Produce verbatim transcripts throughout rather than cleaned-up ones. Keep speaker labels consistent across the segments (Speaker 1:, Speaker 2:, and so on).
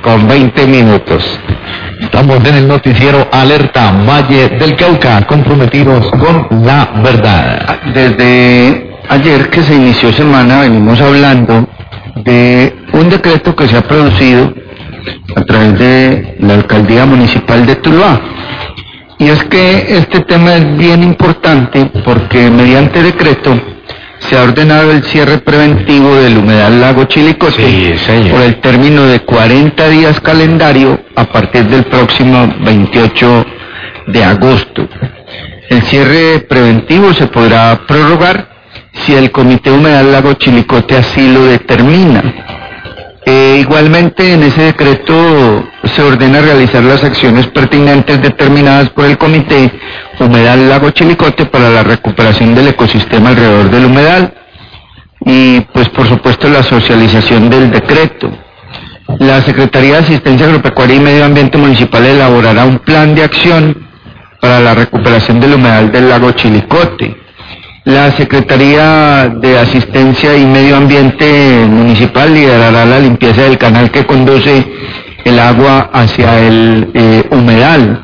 Speaker 1: con veinte minutos. Estamos en el noticiero Alerta Valle del Cauca, comprometidos con la verdad.
Speaker 2: Desde ayer que se inició semana venimos hablando de un decreto que se ha producido a través de la Alcaldía Municipal de Tuluá. Y es que este tema es bien importante porque mediante decreto se ha ordenado el cierre preventivo del humedal Lago Chilicote
Speaker 1: sí,
Speaker 2: por el término de cuarenta días calendario a partir del próximo veintiocho de agosto. El cierre preventivo se podrá prorrogar si el Comité Humedal Lago Chilicote así lo determina. Eh, igualmente en ese decreto se ordena realizar las acciones pertinentes determinadas por el Comité Humedal Lago Chilicote para la recuperación del ecosistema alrededor del humedal y pues por supuesto la socialización del decreto. La Secretaría de Asistencia Agropecuaria y Medio Ambiente Municipal elaborará un plan de acción para la recuperación del humedal del Lago Chilicote. La Secretaría de Asistencia y Medio Ambiente Municipal liderará la limpieza del canal que conduce el agua hacia el eh, humedal.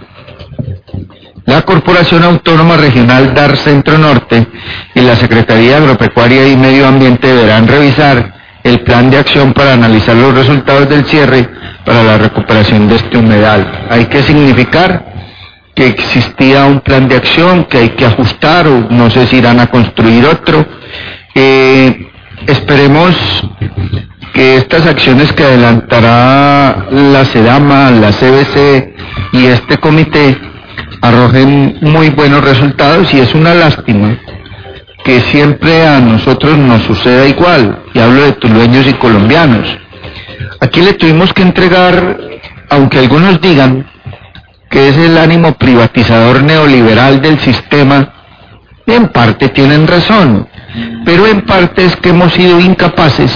Speaker 2: La Corporación Autónoma Regional D A R Centro Norte y la Secretaría de Agropecuaria y Medio Ambiente deberán revisar el plan de acción para analizar los resultados del cierre para la recuperación de este humedal. Hay que significar que existía un plan de acción que hay que ajustar, o no sé si irán a construir otro. Eh, esperemos que estas acciones que adelantará la SEDAMA, la C B C y este comité arrojen muy buenos resultados, y es una lástima que siempre a nosotros nos suceda igual, y hablo de tulueños y colombianos. Aquí le tuvimos que entregar, aunque algunos digan que es el ánimo privatizador neoliberal del sistema, y en parte tienen razón, pero en parte es que hemos sido incapaces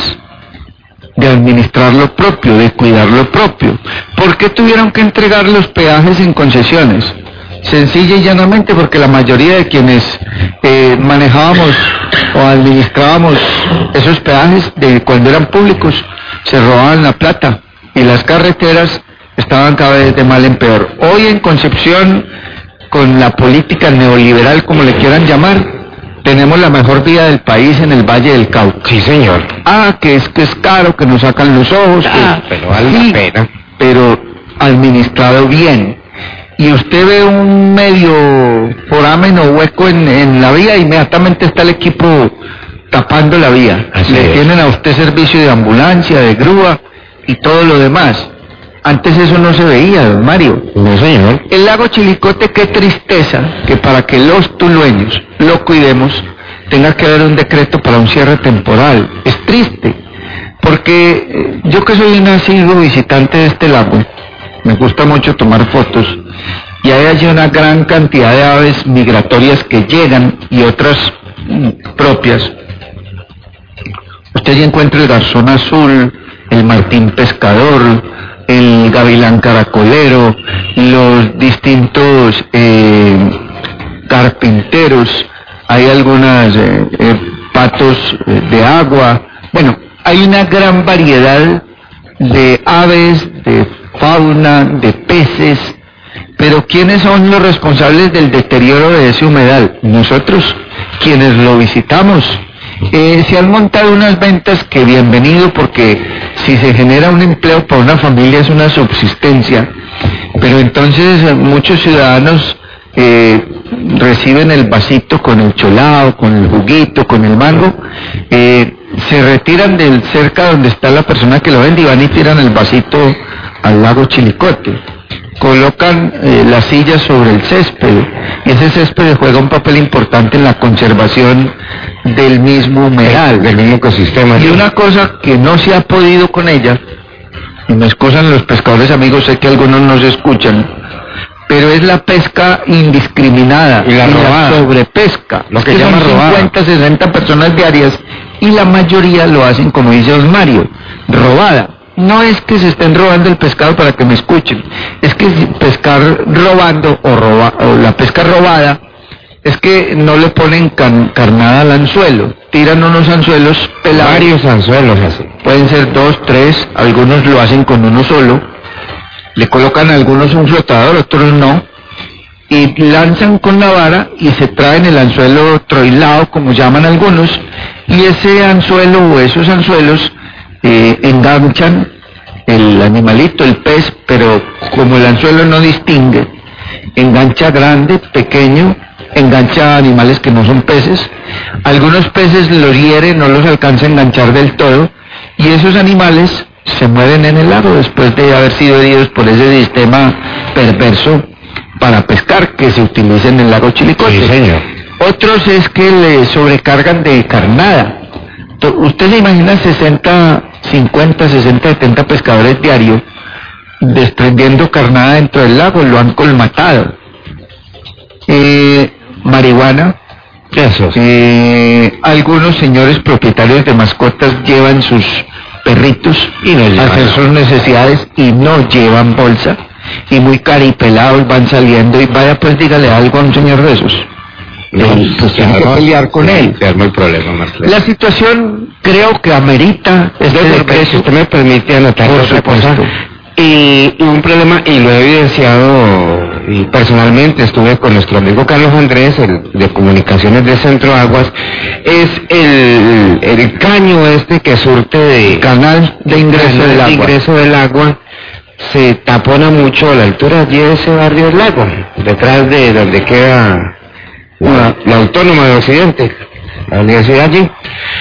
Speaker 2: de administrar lo propio, de cuidar lo propio. ¿Por qué tuvieron que entregar los peajes en concesiones? Sencilla y llanamente porque la mayoría de quienes eh, manejábamos o administrábamos esos peajes de cuando eran públicos se robaban la plata y las carreteras estaban cada vez de mal en peor. Hoy en Concepción, con la política neoliberal, como le quieran llamar, tenemos la mejor vía del país en el Valle del Cauca.
Speaker 1: Sí, señor.
Speaker 2: Ah, que es que es caro, que nos sacan los ojos.
Speaker 1: Ah,
Speaker 2: que,
Speaker 1: pero vale
Speaker 2: sí,
Speaker 1: la pena.
Speaker 2: Pero administrado bien. Y usted ve un medio foramen o hueco en, en la vía, inmediatamente está el equipo tapando la vía.
Speaker 1: Así
Speaker 2: Le
Speaker 1: es.
Speaker 2: tienen a usted servicio de ambulancia, de grúa y todo lo demás. Antes eso no se veía, don Mario.
Speaker 1: No, señor.
Speaker 2: El lago Chilicote, qué tristeza que para que los tulueños lo cuidemos tenga que haber un decreto para un cierre temporal. Es triste, porque eh, yo que soy un asiduo visitante de este lago, me gusta mucho tomar fotos, y hay allí una gran cantidad de aves migratorias que llegan y otras mm, propias. Usted ya encuentra el garzón azul, el martín pescador, el gavilán caracolero, los distintos eh, carpinteros, hay algunas eh, eh, patos eh, de agua. Bueno, hay una gran variedad de aves, de fauna, de peces, pero ¿quiénes son los responsables del deterioro de ese humedal? Nosotros, quienes lo visitamos. Eh, se han montado unas ventas que bienvenido, porque si se genera un empleo para una familia es una subsistencia, pero entonces eh, muchos ciudadanos eh, reciben el vasito con el cholao, con el juguito, con el mango, eh, se retiran del cerca donde está la persona que lo vende y van y tiran el vasito al lago Chilicote. Colocan eh, las sillas sobre el césped, y ese césped juega un papel importante en la conservación del mismo humedal,
Speaker 1: del mismo ecosistema.
Speaker 2: Y una cosa que no se ha podido con ella, y me excusan los pescadores amigos, sé que algunos nos escuchan, pero es la pesca indiscriminada
Speaker 1: y la,
Speaker 2: y
Speaker 1: robada.
Speaker 2: la sobrepesca,
Speaker 1: Lo que
Speaker 2: que
Speaker 1: llama
Speaker 2: son
Speaker 1: robada.
Speaker 2: cincuenta, sesenta personas diarias, y la mayoría lo hacen, como dice don Mario, robada. No es que se estén robando el pescado para que me escuchen, es que pescar robando o, roba, o la pesca robada es que no le ponen can, carnada al anzuelo, tiran unos anzuelos pelados.
Speaker 1: Varios anzuelos así.
Speaker 2: Pueden ser dos, tres, algunos lo hacen con uno solo, le colocan a algunos un flotador, otros no, y lanzan con la vara y se traen el anzuelo troilado, como llaman algunos, y ese anzuelo o esos anzuelos eh, enganchan el animalito, el pez, pero como el anzuelo no distingue, engancha grande, pequeño, engancha animales que no son peces, algunos peces los hieren, no los alcanza a enganchar del todo, y esos animales se mueren en el lago después de haber sido heridos por ese sistema perverso para pescar que se utiliza en el lago Chilicote.
Speaker 1: Sí, señor.
Speaker 2: Otros es que le sobrecargan de carnada. Usted se imagina sesenta, cincuenta, sesenta, setenta pescadores diarios desprendiendo carnada dentro del lago, lo han colmatado. Eh, marihuana.
Speaker 1: Eso.
Speaker 2: Eh, algunos señores propietarios de mascotas llevan sus perritos
Speaker 1: y no
Speaker 2: a hacer sus necesidades y no llevan bolsa, y muy caripelados van saliendo, y vaya pues dígale algo a un señor de esos.
Speaker 1: No,
Speaker 2: eh, pues tiene que pelear con él.
Speaker 1: Se arma el problema, Marcelo.
Speaker 2: La situación creo que amerita este decreto.
Speaker 3: Si usted me permite anotar
Speaker 2: Por
Speaker 3: otra cosa.
Speaker 2: supuesto.
Speaker 3: Y, y un problema, y lo he evidenciado, y personalmente estuve con nuestro amigo Carlos Andrés, el de comunicaciones de Centro Aguas, es el, el caño este que surte de
Speaker 2: Canal de ingreso
Speaker 3: canal
Speaker 2: del
Speaker 3: de
Speaker 2: agua.
Speaker 3: ingreso del agua, se tapona mucho a la altura allí de ese barrio del lago, detrás de donde queda la, la Autónoma de Occidente, la universidad allí,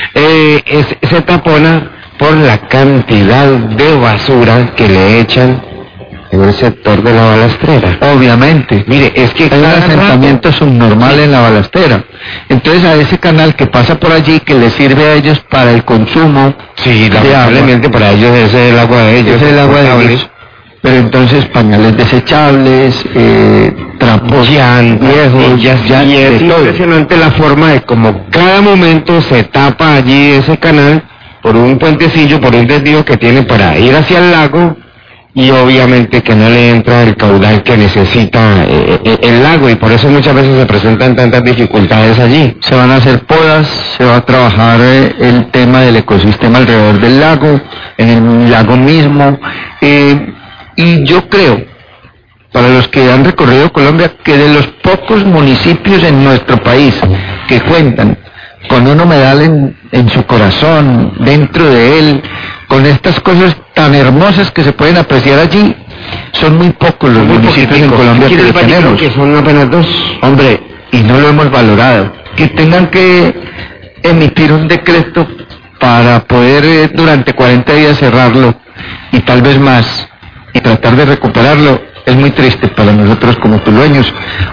Speaker 3: eh, es, se tapona por la cantidad de basura que le echan en el sector de la balastrera.
Speaker 2: Obviamente.
Speaker 3: Mire, es que
Speaker 2: Hay un
Speaker 3: cada
Speaker 2: asentamiento
Speaker 3: rato-
Speaker 2: subnormal
Speaker 3: Sí.
Speaker 2: en la balastera. Entonces a ese canal que pasa por allí, que les sirve a ellos para el consumo
Speaker 3: Sí,
Speaker 2: de agua,
Speaker 3: lamentablemente para ellos ese es el agua de ellos.
Speaker 2: ese es el agua de
Speaker 3: potable.
Speaker 2: ellos. Pero entonces pañales desechables, eh, trapos
Speaker 3: Llantas,
Speaker 2: viejos,
Speaker 3: sillas,
Speaker 2: ya
Speaker 3: y es
Speaker 2: de todo.
Speaker 3: impresionante la forma de como cada momento se tapa allí ese canal por un puentecillo, por un desvío que tiene para ir hacia el lago, y obviamente que no le entra el caudal que necesita eh, eh, el lago, y por eso muchas veces se presentan tantas dificultades allí.
Speaker 2: Se van a hacer podas, se va a trabajar eh, el tema del ecosistema alrededor del lago, en el lago mismo, eh, y yo creo, para los que han recorrido Colombia, que de los pocos municipios en nuestro país que cuentan con un humedal en, en su corazón, dentro de él, con estas cosas tan hermosas que se pueden apreciar allí, son muy pocos los
Speaker 3: Muy
Speaker 2: municipios en
Speaker 3: poquitico.
Speaker 2: Colombia
Speaker 3: Aquí
Speaker 2: que
Speaker 3: en el
Speaker 2: lo
Speaker 3: Valle creo
Speaker 2: tenemos.
Speaker 3: que son apenas dos.
Speaker 2: Hombre, y no lo hemos valorado. Que tengan que emitir un decreto para poder eh, durante cuarenta días cerrarlo, y tal vez más, y tratar de recuperarlo, es muy triste para nosotros como tulueños,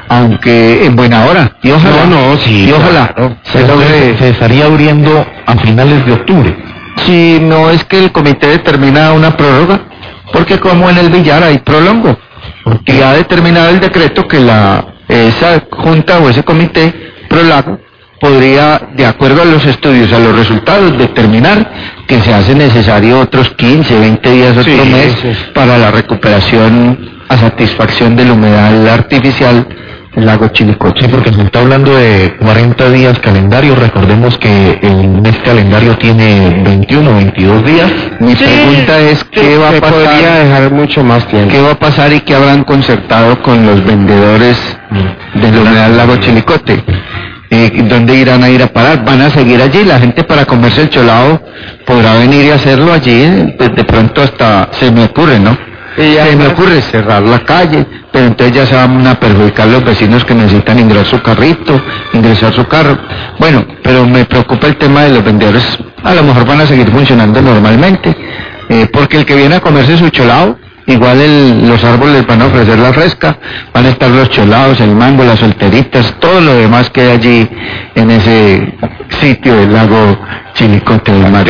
Speaker 2: aunque en buena hora. Y ojalá,
Speaker 3: No, no, sí,
Speaker 2: y ojalá
Speaker 3: claro.
Speaker 2: se logre.
Speaker 1: Se estaría abriendo a finales de octubre.
Speaker 2: Si no es que el comité determina una prórroga, porque como en el billar hay prolongo, y ha determinado el decreto que la esa junta o ese comité prolago podría, de acuerdo a los estudios, a los resultados, determinar que se hace necesario otros quince, veinte días, otro
Speaker 3: Sí,
Speaker 2: mes,
Speaker 3: sí.
Speaker 2: para la recuperación a satisfacción del humedal artificial del lago Chilicote.
Speaker 1: Sí, porque se está hablando de cuarenta días calendario. Recordemos que el mes calendario tiene veintiuno, veintidós días.
Speaker 2: Mi
Speaker 3: Sí,
Speaker 2: pregunta es, ¿qué va a
Speaker 3: se podría
Speaker 2: pasar?
Speaker 3: dejar mucho más tiempo.
Speaker 2: ¿Qué va a pasar y qué habrán concertado con los vendedores del humedal lago Chilicote? Eh, ¿Dónde irán a ir a parar? ¿Van a seguir allí? La gente para comerse el cholado podrá venir y hacerlo allí, eh, pues de pronto hasta se me ocurre, ¿no?
Speaker 3: Y
Speaker 2: Se me
Speaker 3: además-
Speaker 2: ocurre cerrar la calle, pero entonces ya se van a perjudicar los vecinos que necesitan ingresar su carrito, ingresar su carro. Bueno, pero me preocupa el tema de los vendedores. A lo mejor van a seguir funcionando normalmente, eh, porque el que viene a comerse su cholado, igual el- los árboles van a ofrecer la fresca, van a estar los cholados, el mango, las solteritas, todo lo demás que hay allí en ese sitio del lago Chilicote del Mar.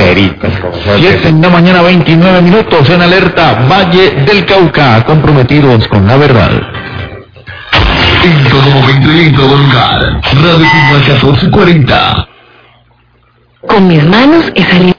Speaker 1: siete en la mañana, veintinueve minutos, en alerta Valle del Cauca, comprometidos con la verdad.
Speaker 4: En todo momento y en todo lugar. Radio Puma catorce cuarenta.
Speaker 5: Con mis manos he salido.